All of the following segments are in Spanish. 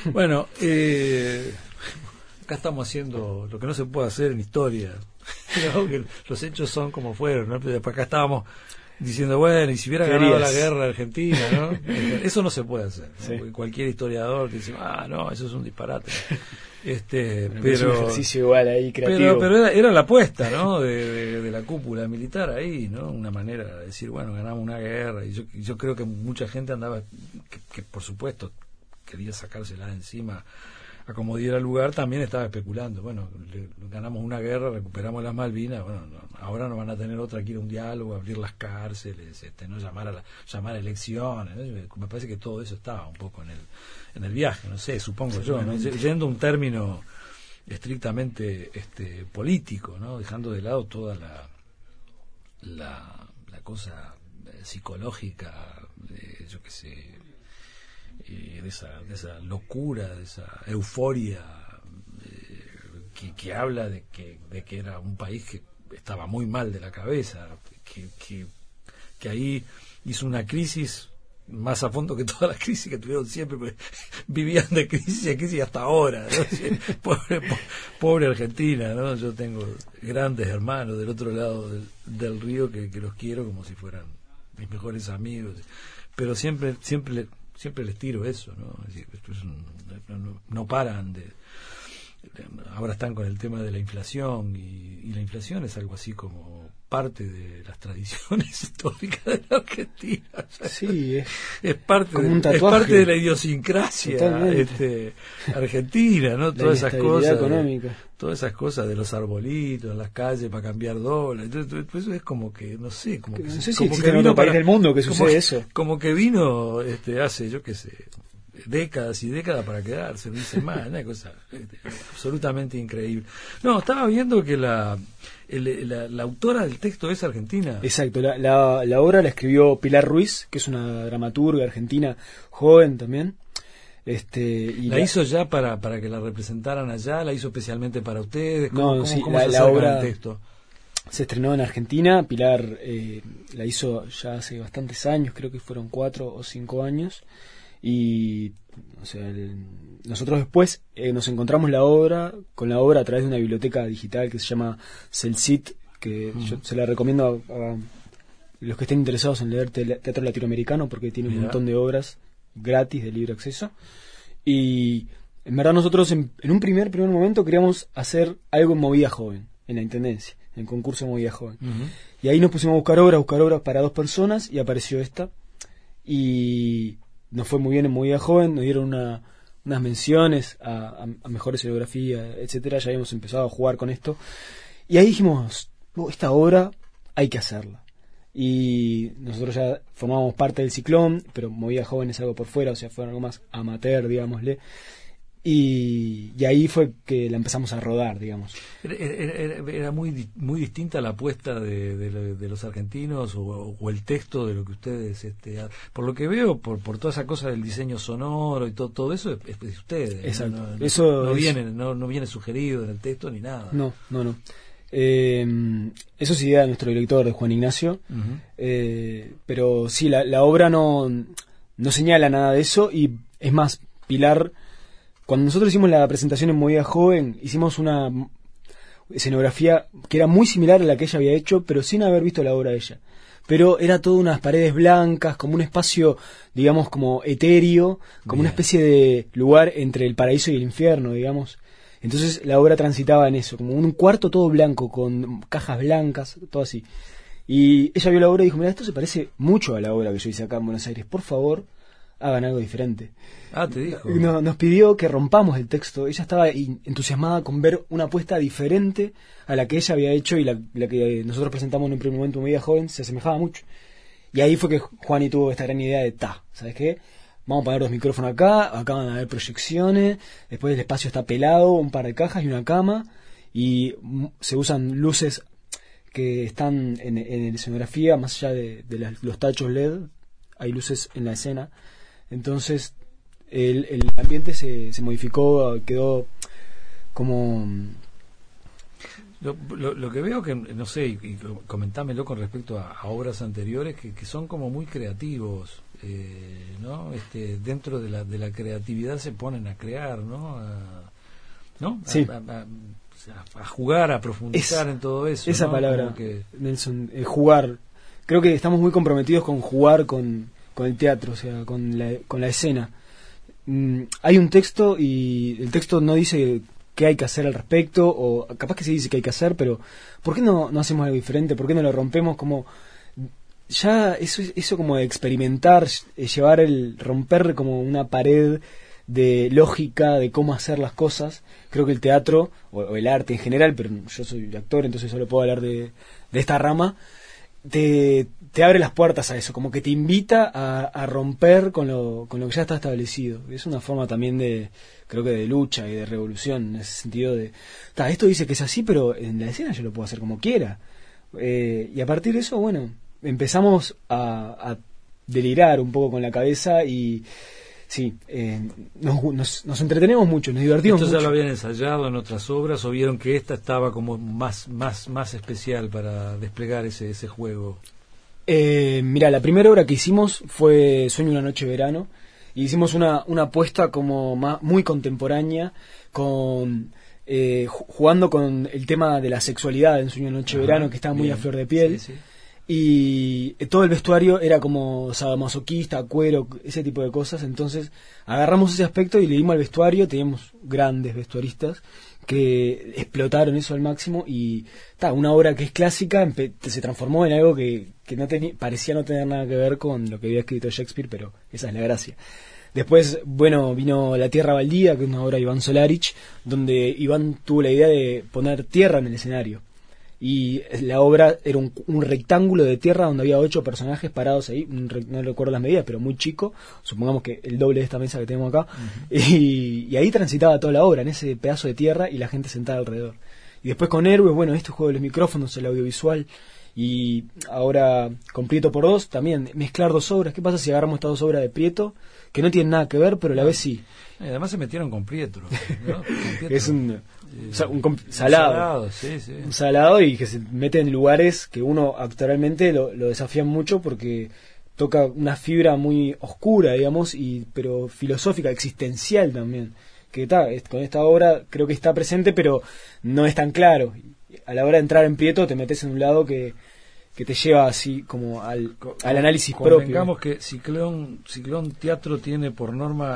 Bueno, acá estamos haciendo lo que no se puede hacer en historia, ¿no? Que los hechos son como fueron, ¿no? Pero acá estábamos diciendo, bueno, y si hubiera ganado la guerra Argentina, ¿no? Eso no se puede hacer, ¿no? Sí. Porque cualquier historiador dice, no, eso es un disparate. Pero es un ejercicio igual ahí creativo. Pero era la apuesta, ¿no? De la cúpula militar ahí, ¿no? Una manera de decir, bueno, ganamos una guerra. Y yo creo que mucha gente andaba, que por supuesto quería sacársela de encima a como diera lugar, también estaba especulando. Bueno, ganamos una guerra, recuperamos las Malvinas, bueno, ahora no van a tener otra que ir a un diálogo, abrir las cárceles, no llamar a elecciones, ¿no? Me parece que todo eso estaba un poco en el viaje, no sé, supongo yo, ¿no? Yendo a un término estrictamente político, ¿no? Dejando de lado toda la cosa psicológica, yo qué sé, de esa locura, de esa euforia que habla de que era un país que estaba muy mal de la cabeza, que ahí hizo una crisis más a fondo que todas las crisis que tuvieron siempre, porque vivían de crisis a crisis hasta ahora, ¿no? Pobre Argentina, ¿no? Yo tengo grandes hermanos del otro lado del río que los quiero como si fueran mis mejores amigos, pero siempre les tiro eso, ¿no? Es decir, no paran ahora están con el tema de la inflación y la inflación es algo así como parte de las tradiciones históricas de la Argentina. Sí, es parte como un tatuaje. Es parte de la idiosincrasia argentina, ¿no? Todas esas cosas económica. Todas esas cosas de los arbolitos en las calles para cambiar dólares. Entonces, pues es como que no sé si existe en otro país del mundo que sucede eso. Como que vino hace, yo qué sé, décadas y décadas para quedarse, no dice más, una cosa absolutamente increíble. No, estaba viendo que la autora del texto es argentina. Exacto, la obra la escribió Pilar Ruiz, que es una dramaturga argentina joven también. Y ¿La hizo ya para que la representaran allá? ¿La hizo especialmente para ustedes? ¿Cómo se la obra el texto? Se estrenó en Argentina. Pilar la hizo ya hace bastantes años, creo que fueron 4 o 5 años. Y o sea, nosotros después nos encontramos con la obra a través de una biblioteca digital que se llama Celsit, que yo se la recomiendo a los que estén interesados en leer teatro latinoamericano, porque tiene un montón de obras gratis de libre acceso. Y en verdad nosotros en un primer momento queríamos hacer algo en Movida Joven, en la Intendencia, en el concurso de Movida Joven. Y ahí nos pusimos a buscar obras para 2 personas y apareció esta. Y nos fue muy bien en Movida Joven, nos dieron unas menciones a mejor escenografía, etcétera. Ya habíamos empezado a jugar con esto. Y ahí dijimos, esta obra hay que hacerla. Y nosotros ya formábamos parte del Ciclón, pero Movida Joven es algo por fuera, o sea, fue algo más amateur, digámosle. Y ahí fue que la empezamos a rodar, digamos. ¿Era muy distinta la apuesta de los argentinos o el texto de lo que ustedes por lo que veo, por toda esa cosa del diseño sonoro y todo eso es de ustedes? Exacto. No viene sugerido en el texto ni nada. No. Eso es idea de nuestro director, de Juan Ignacio. Pero sí, la obra no señala nada de eso. Y es más, Pilar, cuando nosotros hicimos la presentación en Movida Joven, hicimos una escenografía que era muy similar a la que ella había hecho, pero sin haber visto la obra de ella. Pero era todo unas paredes blancas, como un espacio, digamos, como etéreo, como una especie de lugar entre el paraíso y el infierno, digamos. Entonces la obra transitaba en eso, como un cuarto todo blanco, con cajas blancas, todo así. Y ella vio la obra y dijo, mira, esto se parece mucho a la obra que yo hice acá en Buenos Aires, por favor, hagan algo diferente. Te dijo. Nos pidió que rompamos el texto. Ella estaba entusiasmada con ver una apuesta diferente a la que ella había hecho, y la que nosotros presentamos en un primer momento en Movida Joven se asemejaba mucho. Y ahí fue que Juani tuvo esta gran idea de, ¿sabes qué? Vamos a poner 2 micrófonos acá van a haber proyecciones, después el espacio está pelado, un par de cajas y una cama, y se usan luces que están en la escenografía, más allá de los tachos LED, hay luces en la escena. Entonces el ambiente se modificó, quedó como... Lo que veo que, no sé, y comentámelo con respecto a obras anteriores, que son como muy creativos ¿no? Dentro de la creatividad se ponen a crear, ¿no? ¿No? Sí. A jugar, a profundizar en todo eso. Esa ¿no? palabra, Nelson, jugar. Creo que estamos muy comprometidos con jugar con el teatro, o sea, con la escena. Hay un texto y el texto no dice qué hay que hacer al respecto, o capaz que sí dice qué hay que hacer, pero ¿por qué no hacemos algo diferente? ¿Por qué no lo rompemos? Como ya eso como de experimentar, romper como una pared de lógica de cómo hacer las cosas. Creo que el teatro o el arte en general, pero yo soy actor, entonces solo puedo hablar de esta rama, te abre las puertas a eso, como que te invita a romper con lo que ya está establecido. Es una forma también creo que de lucha y de revolución, en ese sentido de, esto dice que es así, pero en la escena yo lo puedo hacer como quiera. Y a partir de eso, bueno, empezamos a delirar un poco con la cabeza y sí, nos entretenemos mucho, nos divertimos mucho. ¿Esto ya lo habían ensayado en otras obras o vieron que esta estaba como más especial para desplegar ese juego? Mira, la primera obra que hicimos fue Sueño una noche de verano, y hicimos una apuesta como muy contemporánea, jugando con el tema de la sexualidad en Sueño una noche de verano, que estaba muy a flor de piel. Sí, sí. Y todo el vestuario era como sadomasoquista, cuero, ese tipo de cosas. Entonces agarramos ese aspecto y le dimos al vestuario. Teníamos grandes vestuaristas que explotaron eso al máximo, y una obra que es clásica se transformó en algo que parecía no tener nada que ver con lo que había escrito Shakespeare, pero esa es la gracia. Después, bueno, vino La Tierra Baldía, que es una obra de Iván Solarich, donde Iván tuvo la idea de poner tierra en el escenario. Y la obra era un rectángulo de tierra donde había 8 personajes parados ahí, no recuerdo las medidas, pero muy chico, supongamos que el doble de esta mesa que tenemos acá, y ahí transitaba toda la obra, en ese pedazo de tierra, y la gente sentada alrededor. Y después con Héroes, bueno, este juego de los micrófonos, el audiovisual, y ahora con Prieto por 2, también mezclar 2 obras. ¿Qué pasa si agarramos estas 2 obras de Prieto, que no tienen nada que ver, pero a la vez sí? Además se metieron con Prieto, ¿no? Es un salado, sí, sí. Un salado, y que se mete en lugares que uno actualmente lo desafían mucho, porque toca una fibra muy oscura, digamos, pero filosófica, existencial también, que con esta obra creo que está presente, pero no es tan claro. A la hora de entrar en Prieto te metes en un lado que te lleva así como al análisis propio. Convengamos que Ciclón Teatro tiene por norma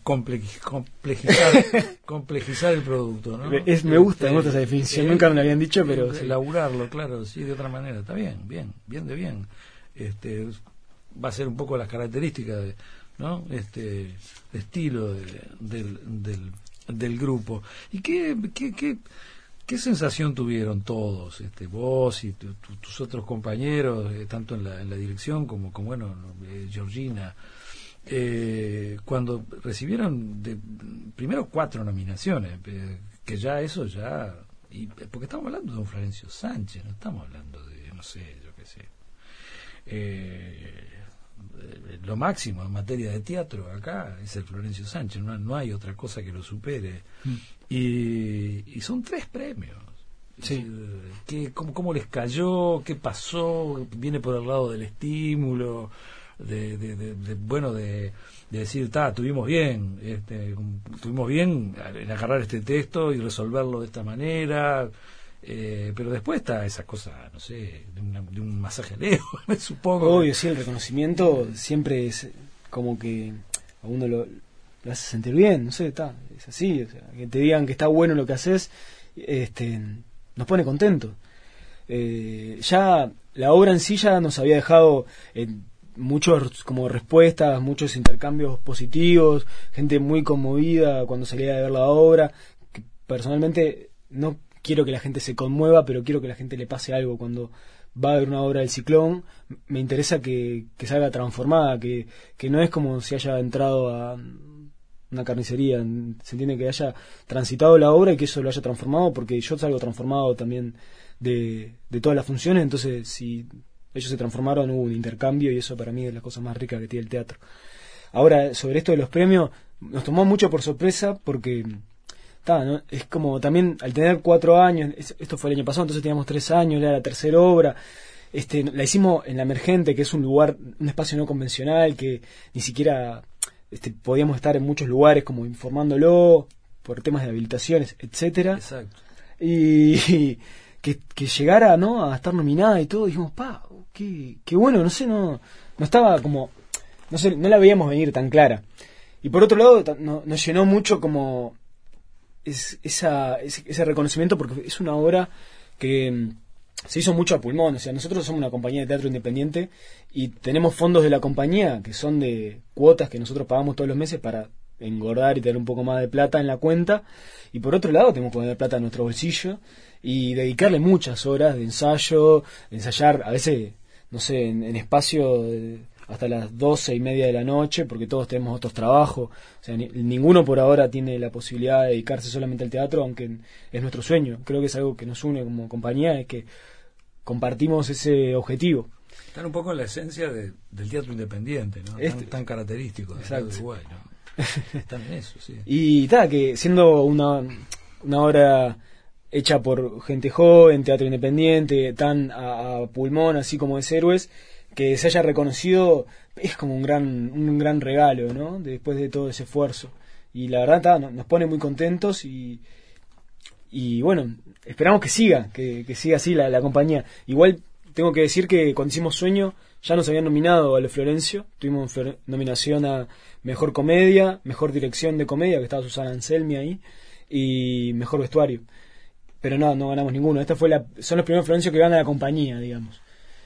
complejizar el producto, ¿no? Me gusta esa definición, nunca me lo habían dicho, pero elaborarlo, claro, sí, de otra manera. Está bien de bien. Va a ser un poco las características ¿no? De estilo del grupo. ¿Y qué sensación tuvieron todos, vos y tus otros compañeros, tanto en la dirección como bueno, Georgina, cuando recibieron primero 4 nominaciones, que ya eso porque estamos hablando de don Florencio Sánchez, no estamos hablando de, no sé, yo qué sé, lo máximo en materia de teatro acá es el Florencio Sánchez, no hay otra cosa que lo supere. Y son 3 premios. Sí. ¿Cómo les cayó? ¿Qué pasó? ¿Viene por el lado del estímulo? De decir, tuvimos bien en agarrar este texto y resolverlo de esta manera, pero después está esa cosa, no sé, de un masaje al ego, me supongo. Obvio, sí, el reconocimiento siempre es como que a uno lo hace sentir bien, no sé, es así, o sea, que te digan que está bueno lo que haces, nos pone contentos. Ya la obra en sí ya nos había dejado muchos como respuestas, muchos intercambios positivos, gente muy conmovida cuando salía de ver la obra, que personalmente no quiero que la gente se conmueva, pero quiero que la gente le pase algo cuando va a ver una obra del Ciclón. Me interesa que salga transformada, que no es como si haya entrado a una carnicería, se entiende que haya transitado la obra y que eso lo haya transformado, porque yo salgo transformado también de todas las funciones. Entonces si ellos se transformaron, hubo un intercambio, y eso para mí es la cosa más rica que tiene el teatro. Ahora, sobre esto de los premios, nos tomó mucho por sorpresa, porque ¿no? Es como también al tener 4 años, esto fue el año pasado, entonces teníamos 3 años, era la tercera obra, la hicimos en La Emergente, que es un lugar, un espacio no convencional, que ni siquiera podíamos estar en muchos lugares como informándolo por temas de habilitaciones, etcétera. Exacto. Y que llegara, ¿no?, a estar nominada y todo, dijimos, qué bueno, no sé, no estaba como, no sé, no la veíamos venir tan clara. Y por otro lado, nos llenó mucho como ese reconocimiento, porque es una obra que se hizo mucho a pulmón. O sea, nosotros somos una compañía de teatro independiente y tenemos fondos de la compañía que son de cuotas que nosotros pagamos todos los meses para engordar y tener un poco más de plata en la cuenta, y por otro lado tenemos que poner plata en nuestro bolsillo y dedicarle muchas horas de ensayo, de ensayar a veces, no sé, en espacio hasta las 12:30 de la noche, porque todos tenemos otros trabajos. O sea, ninguno por ahora tiene la posibilidad de dedicarse solamente al teatro, aunque es nuestro sueño. Creo que es algo que nos une como compañía, es que compartimos ese objetivo. Están un poco en la esencia del teatro independiente, ¿no? Tan característico de Uruguay, ¿no? Están en eso, sí. Y que siendo una obra hecha por gente joven, teatro independiente, tan a pulmón, así como es Héroes, que se haya reconocido es como un gran regalo, ¿no?, después de todo ese esfuerzo. Y la verdad nos pone muy contentos y bueno, esperamos que siga así la compañía. Igual tengo que decir que cuando hicimos Sueño ya nos habían nominado a los Florencio, tuvimos nominación a Mejor Comedia, Mejor Dirección de Comedia, que estaba Susana Anselmi ahí, y Mejor Vestuario. Pero no ganamos ninguno. Son los primeros Florencio que gana la compañía, digamos.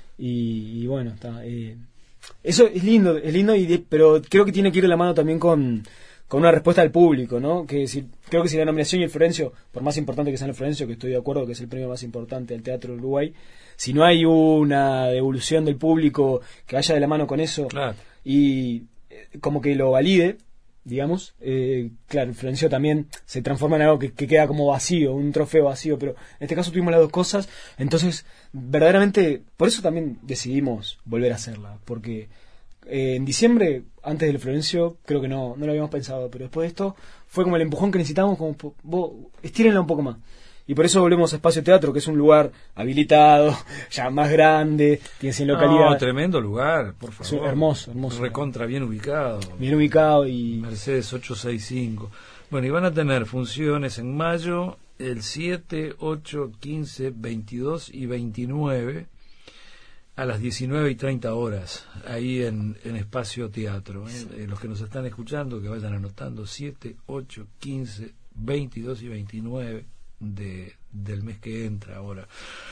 Y bueno, eso es lindo, pero creo que tiene que ir de la mano también con una respuesta del público, ¿no? Creo que si la nominación y el Florencio, por más importante que sea el Florencio, que estoy de acuerdo que es el premio más importante del teatro de Uruguay, si no hay una devolución del público que vaya de la mano con eso, claro, y como que lo valide, digamos, claro, el Florencio también se transforma en algo que queda como vacío, un trofeo vacío, pero en este caso tuvimos las dos cosas. Entonces verdaderamente por eso también decidimos volver a hacerla, porque en diciembre, antes del Florencio, creo que no lo habíamos pensado, pero después de esto fue como el empujón que necesitábamos, como estírenla un poco más. Y por eso volvemos a Espacio Teatro, que es un lugar habilitado, ya más grande, tiene 100 localidades. Tremendo lugar, por favor. Hermoso. Recontra bien ubicado. Bien ubicado y... Mercedes 865. Bueno, y van a tener funciones en mayo, el 7, 8, 15, 22 y 29, a las 19:30, ahí en Espacio Teatro. Los que nos están escuchando, que vayan anotando, 7, 8, 15, 22 y 29 del mes que entra ahora.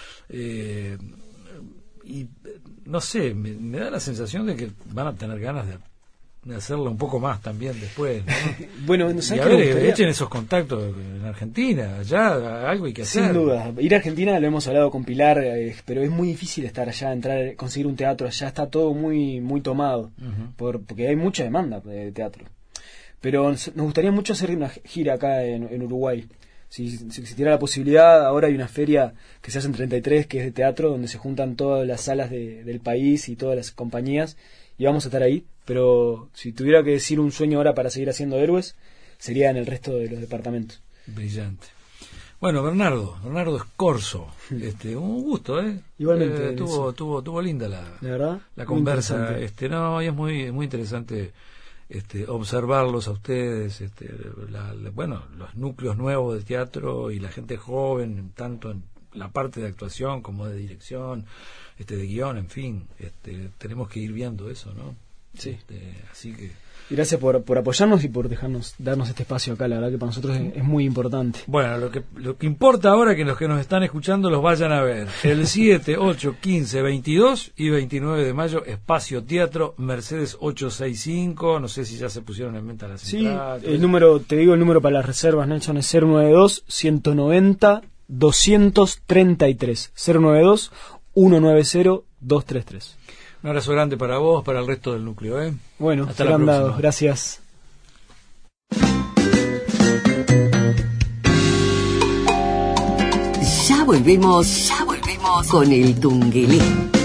Y no sé, me da la sensación de que van a tener ganas de hacerlo un poco más también después, ¿no? Bueno, y a ver, echen esos contactos en Argentina, allá algo hay que hacer. Sin duda, ir a Argentina lo hemos hablado con Pilar, pero es muy difícil estar allá, conseguir un teatro allá, está todo muy muy tomado, porque hay mucha demanda de teatro. Pero nos gustaría mucho hacer una gira acá en Uruguay. Si existiera la posibilidad, ahora hay una feria que se hace en 33, que es de teatro, donde se juntan todas las salas del país y todas las compañías, y vamos a estar ahí. Pero si tuviera que decir un sueño ahora para seguir haciendo Héroes, sería en el resto de los departamentos. Brillante. Bueno, Bernardo Scorzo, un gusto, Igualmente. Tuvo linda la conversa, y es muy muy interesante observarlos a ustedes, los núcleos nuevos de teatro y la gente joven, tanto en la parte de actuación como de dirección, de guión, en fin, tenemos que ir viendo eso, ¿no? Sí. Así que y gracias por apoyarnos y por darnos este espacio acá, la verdad que para nosotros es muy importante. Bueno, lo que importa ahora es que los que nos están escuchando los vayan a ver. El 7, 8, 15, 22 y 29 de mayo, Espacio Teatro, Mercedes 865, no sé si ya se pusieron en venta las entradas. Sí, el número para las reservas, Nelson, es 092-190-233. 092-190-233. Un abrazo grande para vos, para el resto del núcleo, ¿eh? Bueno, hasta la próxima. Gracias. Ya volvemos con el Tungelé.